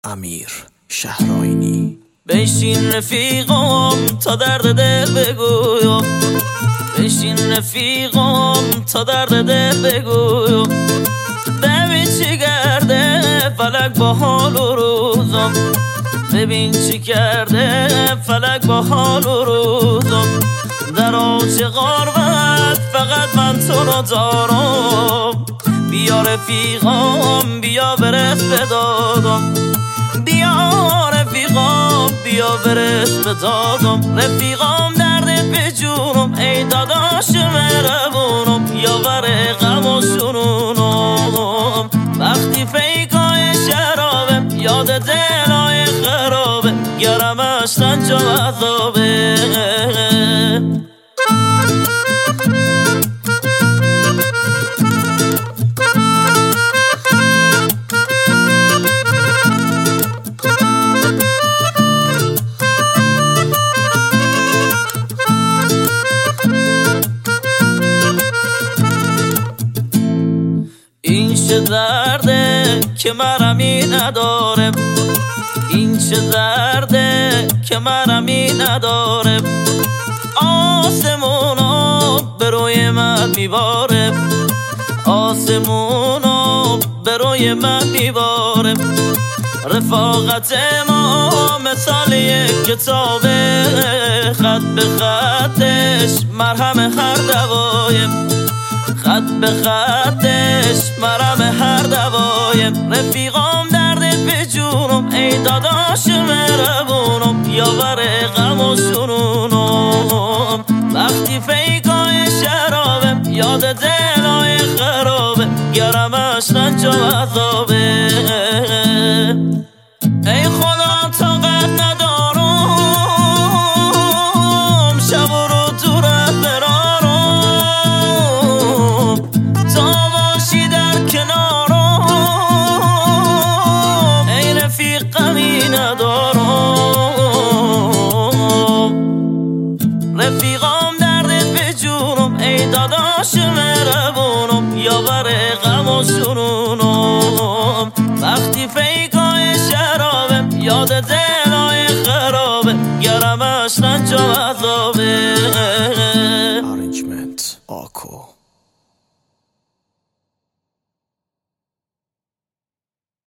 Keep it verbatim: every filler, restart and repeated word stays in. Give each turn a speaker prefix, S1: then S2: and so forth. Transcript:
S1: امیر شهرآیینی.
S2: بشین رفیقم تا درد دل بگویم، بشین رفیقم تا درد دل بگویم. ببین چی کرده فلک با حال و روزم، ببین چی کرده فلک با حال و روزم. در آج غربت فقط من تو رو دارم، بیا رفیقم بیا برس به دادم، بیا رفیقم بیا برس به دادم. رفیقم دردت به جونم ای داداش مهربونم، یا بر غم و سنونم. وقتی پیکای شرابه یاد دلای خرابه، گرمش سنج و عذابه. این چه درده که مرمی نداره، این چه درده که مرمی نداره. آسمونا به روی من میباره، آسمونا به روی من میباره. رفاقت ما مثال یک کتابه، خط به خطش مرهم هر دوایم، خط به خطش مرهم هر دوایم. رفیقم دردت به جونم ای داداش مهربونم، یا بر غم و سنونم. وقتی پیکای شرابه یاد دلای خرابه، گرمش رنج و عذابه. ای خدا طاقت ندارم شب و رو دورت برارم، تا باشی در کنارم. ای رفیق غمی ندارم، رفیقم دردت به جونم ای داداش مهربونم، یا بر غم و سنونم. وقتی پیک